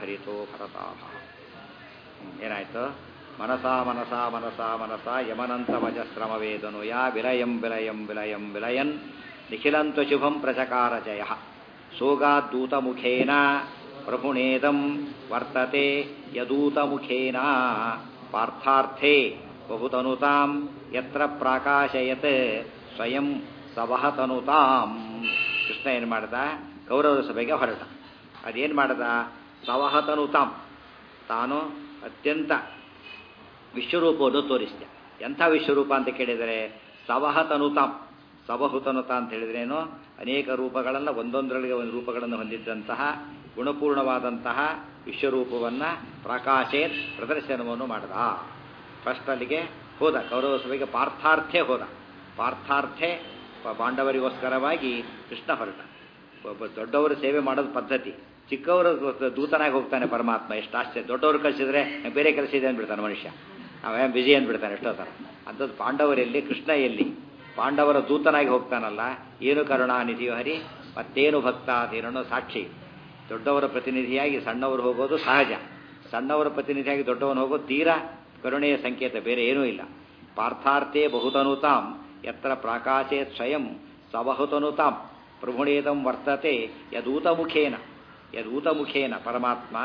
ಭರಿತೋ ಭರತಾಹ. ಏನಾಯ್ತು? ಮನಸಾ ಮನಸಾ ಮನಸಾ ಮನಸಾ ಯಮನಂತಮಜಶ್ರಮ ವೇದನು ಯಾ ವಿಲಯಂ ವಿಲಯಂ ವಿಲಯಂ ವಿಲಯನ್ ನಿಖಿಲಂತು ಶುಭಂ ಪ್ರಚಕಾರ ಜಯ. ಸೋಗಾದ್ದೂತಮುಖೇನ ಪ್ರಭುಣೇದಂ ವರ್ತತೆ ಯದೂತಮುಖೇನ ಪಾರ್ಥಾರ್ಥೇ ಬಹುತನುತಾಂ ಯತ್ರ ಪ್ರಾಕಾಶಯತ್ ಸ್ವಯಂ ಸವಹತನುತಾಂ. ಕೃಷ್ಣ ಏನು ಮಾಡ್ದ? ಕೌರವರ ಸಭೆಗೆ ಹೊರಟ. ಅದೇನು ಮಾಡ್ದ? ಸವಹತನುತಾಂ, ತಾನು ಅತ್ಯಂತ ವಿಶ್ವರೂಪವನ್ನು ತೋರಿಸಿದ. ಎಂಥ ವಿಶ್ವರೂಪ ಅಂತ ಕೇಳಿದರೆ ಸವಹತನುತಾಂ. ಸವಹುತನುತ ಅಂತ ಹೇಳಿದ್ರೇನು? ಅನೇಕ ರೂಪಗಳನ್ನು, ಒಂದೊಂದರೊಳಗೆ ಒಂದು ರೂಪಗಳನ್ನು ಹೊಂದಿದ್ದಂತಹ ಗುಣಪೂರ್ಣವಾದಂತಹ ವಿಶ್ವರೂಪವನ್ನು ಪ್ರಕಾಶೇ ಪ್ರದರ್ಶನವನ್ನು ಮಾಡಿದ. ಫಸ್ಟ್ ಅಲ್ಲಿಗೆ ಹೋದ, ಕೌರವ ಸಭೆಗೆ ಪಾರ್ಥಾರ್ಥೆ ಹೋದ. ಪಾರ್ಥಾರ್ಥೆ ಪಾಂಡವರಿಗೋಸ್ಕರವಾಗಿ ಕೃಷ್ಣ ಹೊರಟ. ಒಬ್ಬ ದೊಡ್ಡವರು ಸೇವೆ ಮಾಡೋದು ಪದ್ಧತಿ, ಚಿಕ್ಕವರು ದೂತನಾಗಿ ಹೋಗ್ತಾನೆ ಪರಮಾತ್ಮ. ಎಷ್ಟು ಆಶ್ಚರ್ಯ! ದೊಡ್ಡವರು ಕಳಿಸಿದ್ರೆ ಬೇರೆ ಕೆಲಸ ಇದೆ ಅಂದ್ಬಿಡ್ತಾನೆ ಮನುಷ್ಯ, ಅವೇ ಬಿಜಿ ಅಂದ್ಬಿಡ್ತಾನೆ ಎಷ್ಟೋ ಥರ. ಅಂಥದ್ದು ಪಾಂಡವರಲ್ಲಿ ಕೃಷ್ಣ ಎಲ್ಲಿ ಪಾಂಡವರ ದೂತನಾಗಿ ಹೋಗ್ತಾನಲ್ಲ, ಏನು ಕರುಣಾನಿಧಿಯೋ ಹರಿ, ಮತ್ತೇನು ಭಕ್ತ ಅದೇನೋ ಸಾಕ್ಷಿ. ದೊಡ್ಡವರ ಪ್ರತಿನಿಧಿಯಾಗಿ ಸಣ್ಣವರು ಹೋಗೋದು ಸಹಜ, ಸಣ್ಣವರ ಪ್ರತಿನಿಧಿಯಾಗಿ ದೊಡ್ಡವನು ಹೋಗೋದು ತೀರಾ ಕರುಣೆಯ ಸಂಕೇತ, ಬೇರೆ ಏನೂ ಇಲ್ಲ. ಪಾರ್ಥಾರ್ಥೇ ಬಹುತನುತಾಂ ಯತ್ರ ಪ್ರಾಕಾಶೇ ಸ್ವಯಂ ಸವಹುತನುತಾಂ ಪ್ರಭುಣೇದಂ ವರ್ತತೆ ಯದೂತಮುಖೇನ. ಯದೂತಮುಖೇನ ಪರಮಾತ್ಮ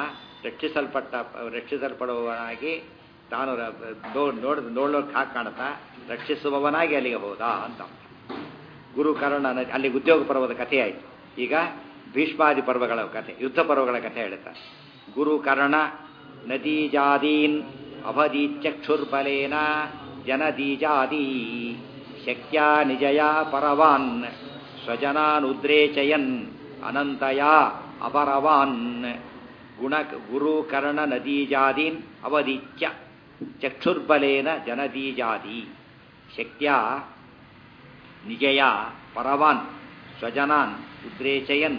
ರಕ್ಷಿಸಲ್ಪಡುವವನಾಗಿ ತಾನು ನೋಡೋಕೆ ಹಾಕಿ ಕಾಣ್ತಾ ರಕ್ಷಿಸುವವನಾಗಿ ಅಲ್ಲಿಗೆ ಹೋದ ಅಂತ. ಗುರುಕರ್ಣ ಅಲ್ಲಿ ಉದ್ಯೋಗ ಪರ್ವದ ಕಥೆ ಆಯಿತು. ಈಗ ಭೀಷ್ಮಾದಿ ಪರ್ವಗಳ ಕಥೆ, ಯುದ್ಧ ಪರ್ವಗಳ ಕಥೆ ಹೇಳುತ್ತಾರೆ. ಗುರುಕರ್ಣ ನದೀಜಾದೀನ್ ಅಭದೀಚಕ್ಷುರ್ಬಲೇನ ಜನದೀಜಾದೀ ಶಕ್ತ್ಯಾ ನಿಜಯ ಪರವಾನ್ ಸ್ವಜನಾನುದ್ರೇಚಯನ್ ಅನಂತಯ ಅಪರವಾನ್. ಗುರುಕರ್ಣ ನದೀಜಾದೀನ್ ಅವದೀಚ್ಯ ಚಕ್ಷುರ್ಬಲೇನ ಜನದೀಜಾದಿ ಶಕ್ತ್ಯಾ ನಿಜಯ ಪರವಾನ್ ಸ್ವಜನಾನ್ ಉದ್ರೇಚಯನ್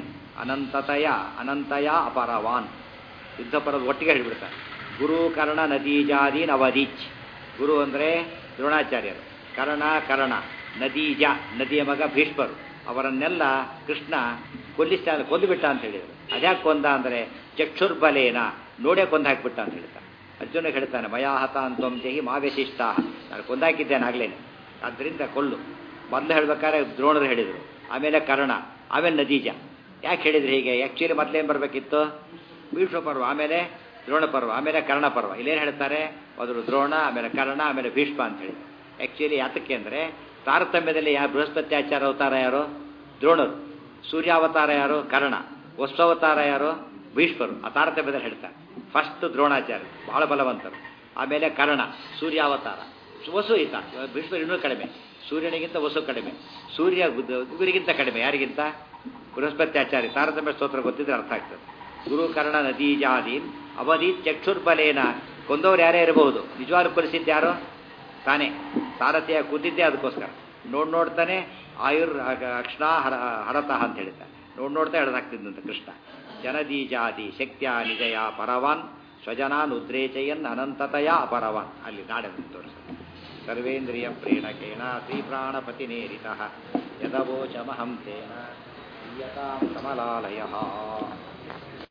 ಅನಂತಯ ಅಪರವಾನ್. ಯುದ್ಧ ಪರ್ವದ ಒಟ್ಟಿಗೆ ಹೇಳಿಬಿಡ್ತಾರೆ. ಗುರುಕರ್ಣ ನದೀಜಾದೀನ್ ಅವದೀಚ್. ಗುರು ಅಂದರೆ ದ್ರೋಣಾಚಾರ್ಯರು, ಕರ್ಣ ನದೀಜ ನದಿಯ ಮಗ ಭೀಷ್ಮರು, ಅವರನ್ನೆಲ್ಲ ಕೃಷ್ಣ ಕೊಂದುಬಿಟ್ಟ ಅಂತ ಹೇಳಿದರು. ಅದ್ಯಾಕೆ ಕೊಂದ ಅಂದರೆ ಚಕ್ಷುರ್ಬಲೇನ, ನೋಡೇ ಕೊಂದು ಹಾಕಿಬಿಟ್ಟ ಅಂತ ಹೇಳ್ತಾನೆ. ಅರ್ಜುನ ಹೇಳ್ತಾನೆ, ಮಯಾಹತ ಅಂತೋಂ ಜಹಿ ಮಾವ್ಯಶಿಷ್ಟ, ನಾನು ಕೊಂದಾಕಿದ್ದೇನೆ ಆಗ್ಲೇನೆ, ಆದ್ದರಿಂದ ಕೊಲ್ಲು. ಮೊದಲು ಹೇಳ್ಬೇಕಾದ್ರೆ ದ್ರೋಣರು ಹೇಳಿದರು, ಆಮೇಲೆ ಕರ್ಣ, ಆಮೇಲೆ ನದೀಜ. ಯಾಕೆ ಹೇಳಿದ್ರು ಹೀಗೆ? ಆ್ಯಕ್ಚುಲಿ ಮೊದಲೇನು ಬರಬೇಕಿತ್ತು? ಭೀಷ್ಮ ಪರ್ವ, ಆಮೇಲೆ ದ್ರೋಣ ಪರ್ವ, ಆಮೇಲೆ ಕರ್ಣ ಪರ್ವ. ಇಲ್ಲೇನು ಹೇಳ್ತಾರೆ? ಮೊದಲು ದ್ರೋಣ, ಆಮೇಲೆ ಕರ್ಣ, ಆಮೇಲೆ ಭೀಷ್ಮ ಅಂತ ಹೇಳಿ. ಆ್ಯಕ್ಚುಲಿ ಯಾತಕ್ಕೆ ಅಂದರೆ ತಾರತಮ್ಯದಲ್ಲಿ ಬೃಹಸ್ಪತ್ಯಾಚಾರ ಅವತಾರ ಯಾರು? ದ್ರೋಣರು. ಸೂರ್ಯಾವತಾರ ಯಾರು? ಕರ್ಣ. ವಸ್ವಾವತಾರ ಯಾರು? ಭೀಷ್ಮರು. ಆ ತಾರತಮ್ಯದಲ್ಲಿ ಹೇಳ್ತಾರೆ. ಫಸ್ಟ್ ದ್ರೋಣಾಚಾರ್ಯ ಬಹಳ ಬಲವಂತರು, ಆಮೇಲೆ ಕರ್ಣ ಸೂರ್ಯಾವತಾರ, ವಸು ಈತ ಭೀಷ್ಮರು ಇನ್ನೂ ಕಡಿಮೆ, ಸೂರ್ಯನಿಗಿಂತ ವಸು ಕಡಿಮೆ, ಸೂರ್ಯ ಇವರಿಗಿಂತ ಕಡಿಮೆ. ಯಾರಿಗಿಂತ? ಬೃಹಸ್ಪತ್ಯಾಚಾರ್ಯ. ತಾರತಮ್ಯ ಸ್ತೋತ್ರ ಗೊತ್ತಿದ್ರೆ ಅರ್ಥ ಆಗ್ತದೆ. ಗುರುಕರ್ಣ ನದೀಜಾದೀನ್ ಅವಧಿ ಚಕ್ಷುರ್ಬಲೇನ. ಕೊಂದವ್ರು ಯಾರೇ ಇರಬಹುದು, ನಿಜವಾಗ್ಲೂ ಕೊಲಿಸಿದ್ದು ಯಾರು? ತಾನೇ. ಸಾರಥಿಯ ಕೂತಿದ್ದೆ ಅದಕ್ಕೋಸ್ಕರ. ನೋಡ್ತಾನೆ ಅಕ್ಷಣ ಹರತಃ ಅಂತ ಹೇಳ್ತಾನೆ. ನೋಡ್ತಾ ಎಳೆದಾಗ್ತಿದ್ದಂತ ಕೃಷ್ಣ. ಜನದೀಜಾದಿ ಶಕ್ತ್ಯ ನಿಜಯ ಪರವಾನ್ ಸ್ವಜನಾನ್ ಉದ್ರೇಚಯನ್ ಅನಂತತಯ ಅಪರವಾನ್. ಅಲ್ಲಿ ನಾಡೆ ತೋರಿಸ್ತಾರೆ. ಸರ್ವೇಂದ್ರಿಯ ಪ್ರೇಣಕೇಣ ಶ್ರೀಪ್ರಾಣಪತಿನೇರಿತಃ ಯದವೋಚಮಹಂ ತೇನ ಕಮಲಾಲಯ.